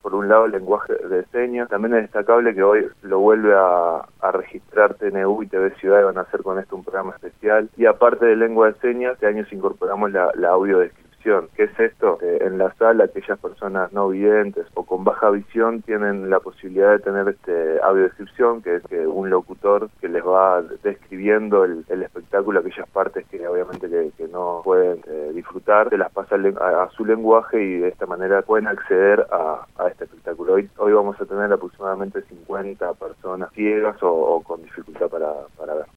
por un lado el lenguaje de señas. También es destacable que hoy lo vuelve a registrar TNU y TV Ciudad, y van a hacer con esto un programa especial. Y aparte de lengua de señas, este año incorporamos la audiodescripción. ¿Qué es esto? En la sala, aquellas personas no videntes o con baja visión tienen la posibilidad de tener audiodescripción, que es un locutor que les va describiendo el espectáculo, aquellas partes que obviamente que no pueden disfrutar, se las pasa a su lenguaje, y de esta manera pueden acceder a este espectáculo. Hoy vamos a tener aproximadamente 50 personas ciegas o con dificultad para ver.